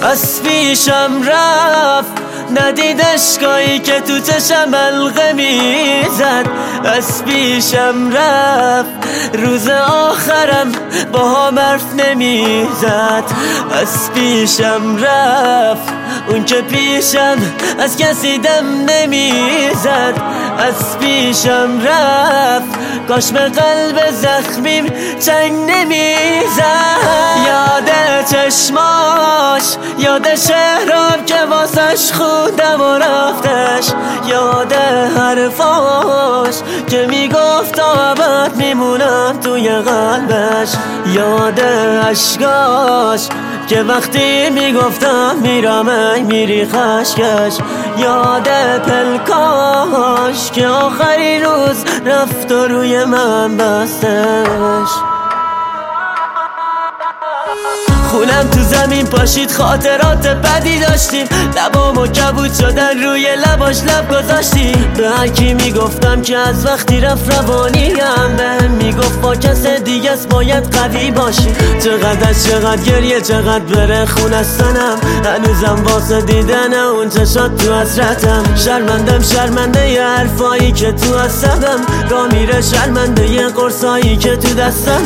از پیشم رفت ندید اشکایی که تو چشم حلقه میزد. از پیشم رفت روز آخرم با هم حرف نمیزد. از پیشم رفت اون که پیشم از کسی دم نمیزد. از پیشم رفت کاش به قلب زخمیم چنگ نمیزد. یاد چشماش، یاد شهرام که واسش خودم و رفتش، یاد حرفاش که میگفت تا ابد میمونم توی قلبش، یاد عشقاش که وقتی میگفتم میرم ای میری خشکش، یاد پلکاش که آخرین روز رفت و روی من بستش. خونم تو زمین پاشید، خاطرات بدی داشتیم، لبامو کبود شدن روی لباش لب گذاشتیم. به هرکی میگفتم که از وقتی رفت روانیم، بهم میگفت با کس دیگه است باید قوی باشی. چقدر گریه، چقدر بره خونه سنم، هنوزم واسه دیدن اون چشات تو حسرتم. شرمنده ی حرفایی که تو عصبم، راه میره شرمنده ی قرصایی که تو دستم.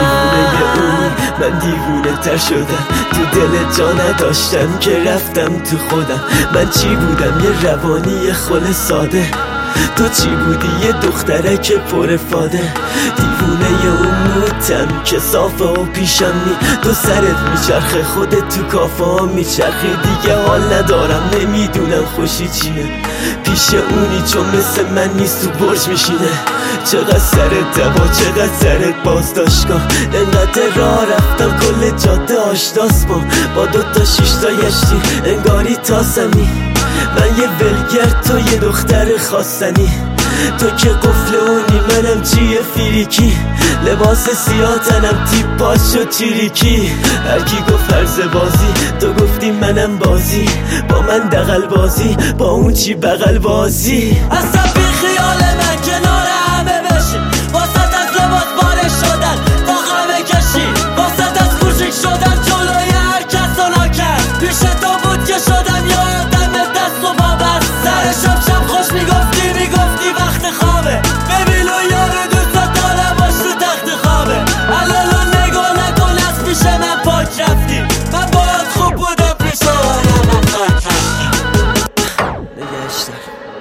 من دیوونه تر شدم، تو دل جا نداشتم که رفتم تو خودم. من چی بودم؟ یه روانی خل ساده، تو چی بودی؟ یه دختره که پر فاده. دیوونه ی اون موتم که صافه و پیشم تو سرت میچرخه، خودت تو کافه ها میچرخی. دیگه حال ندارم، نمیدونم خوشی چیه پیش اونی چون مثل من نیست تو برج میشینه. چقدر سرت دوا، چقدر سرت بازداشتگاه، انقدر راه رفتم کل جاده آشناس با دوتا شیشتا یشتی انگاری تاسمی. من یه ولگرد، تو یه دختر خواستنی، تو که قفل اونی منم چیه فیریکی. لباس سیاه تنم تیپ پاس شد چیریکی. هرکی گفت فرض بازی، تو گفتی منم بازی، با من دغل بازی، با اون چی بغل بازی. اصلا بی خیال من کنار همه بشی، واسط از لباس باره شدن با همه کشی، واسط از کوچیک شدن جلوی هر کس و ناکرد. پیش تو بود که شدم یادم دست و بابست. سر شب خوش میگفتی وقت خوابه، ببین و یارو دوست دارم باش تو تخت خوابه. الالو نگاه نکن از پیش من پاک رفتی، من باید خوب بودم پیش من پاک رفتی.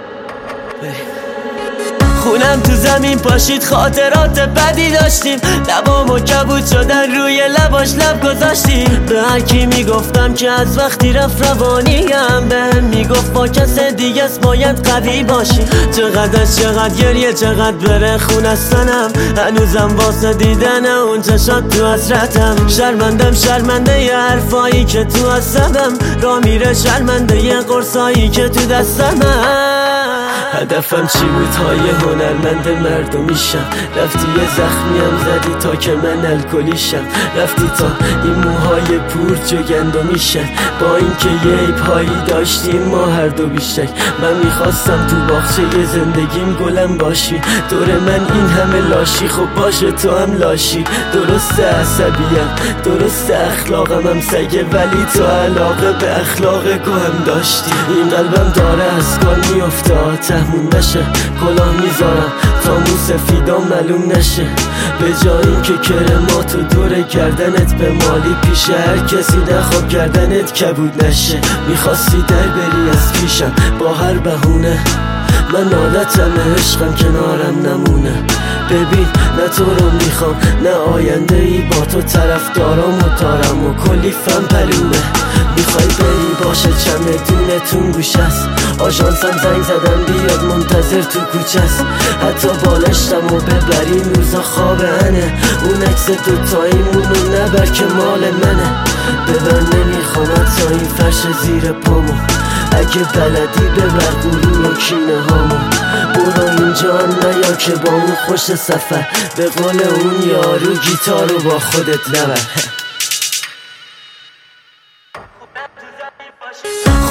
خونم تو زمین پاشید، خاطرات بدی داشتیم، لبامو کبود شدن روی لباش لب گذاشتیم. به هرکی میگفتم که از وقتی رفت روانیم، بهم میگفت با کس دیگه است باید قوی باشی. چقدر گریه، چقدر بره خونه سنم، هنوزم واسه دیدن اون چشات تو حسرتم. شرمنده ی حرفایی که تو عصبم، راه میره شرمنده ی قرصایی که تو دستم. هدفم چی بود؟ های هنرمند مردمیشم. رفتی یه زخمیم زدی تا که من الکلیشم، رفتی تا این موهای پور جگندمیشن. با اینکه یه عیب‌هایی داشتیم ما هر دو بیشک، من میخواستم تو باغچه زندگیم گلم باشی. دور من این همه لاشی، خب باشه تو هم لاشی. درسته عصبیم، درسته اخلاقم هم سگه، ولی تو علاقه به اخلاق گوهم داشتی. این قلبم داره از کار میفته، تهمون نشه، کلاه میذارم تا مو سفیدا معلوم نشه. به جای این که کرماتو دور گردنت به مالی، پیش هر کسی نخواب گردنت کبود نشه. میخواستی در بری از پیشم با هر بهونه، من عادتم عشقم کنارم نمونه. ببین نه تو رو میخوام نه آینده ای، با تو طرفدارام و تارم و کلی فن پلومه. میخوای بری باشه چمدونتون گوش است، آژانسم زنگ زدن بیاد منتظر تو کوچه است. حتی بالشتم و ببریم روزا خواب انه، اون عکس دوتاییمونو نبر که مال منه. ببر نمیخوام تا این فرش زیر پامو، اگه بلدی ببر غرور و کینه هامو. برو اینجا نیا که با اون خوش سفر، به قول اون یارو گیتارو با خودت نبر.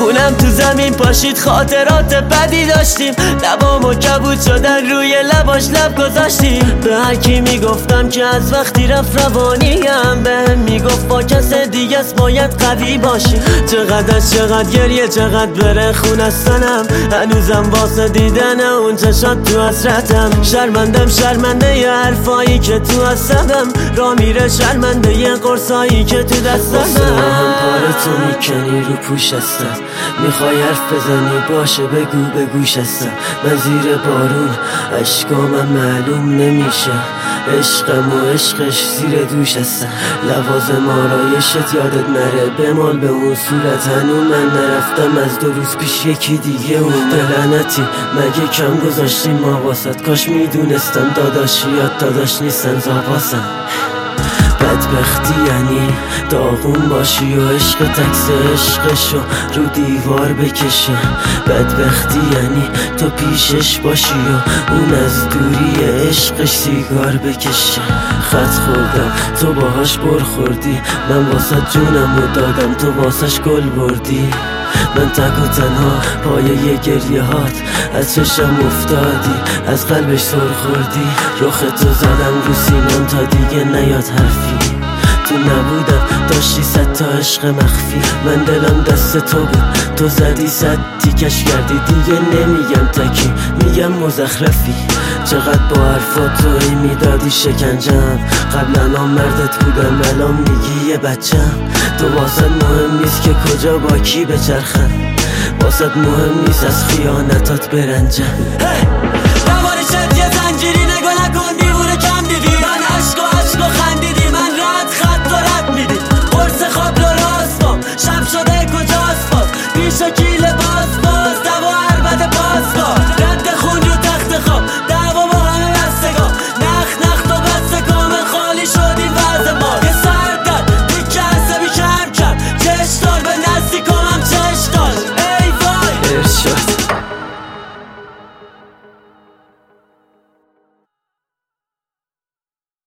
خونم تو زمین پاشید، خاطرات بدی داشتیم، لبامو کبود شدن روی لباش لب گذاشتیم. به هرکی میگفتم که از وقتی رفت روانیم، بهم میگفت با کس دیگه است باید قوی باشی. چقدر گریه، چقدر بره خون از تنم، هنوزم واسه دیدن اون چشات تو حسرتم. شرمنده ی حرفایی که تو عصبم را میره، شرمنده ی قرصایی که تو دستم. هم پاره تو میکنی رو پوش هستم، میخوای حرف بزنی باشه بگو به گوش هستم. من زیر بارون عشقامم معلوم نمیشه، عشقم و عشقش زیر دوش هستم. لوازم آرایشت یادت نره بمال به اون صورت، هنو من نرفتم از 2 روز پیش یکی دیگه اون. لعنتی مگه کم گذاشتیم ما واسط، کاش میدونستم داداشیات داداش نیستن زاباسم. بدبختی یعنی داغون باشی و عشق تکس عشقشو رو دیوار بکشه. بدبختی یعنی تو پیشش باشی و اون از دوری عشقش سیگار بکشه. خط خوردم تو باهاش برخوردی، من واسه جونمو دادم تو واسش گل بردی. من تک و تنها پایه گریه هات از چشم افتادی، از قلبش سر خوردی. رخ تو زدم رو سینم تا دیگه نیاد حرفی، تو نبودم داشتی 100 تا عشق مخفی. من دلم دست تو بود تو زدی 100 تیکش کردی، دیگه نمیگم تکی میگم مزخرفی. چقدر با حرفات تو ای میدادی شکنجم، قبلا مردت بودم الان میگی یه بچم. تو واسط مهم نیست که کجا با کی بچرخم، واسط مهم نیست از خیانتات برنجم.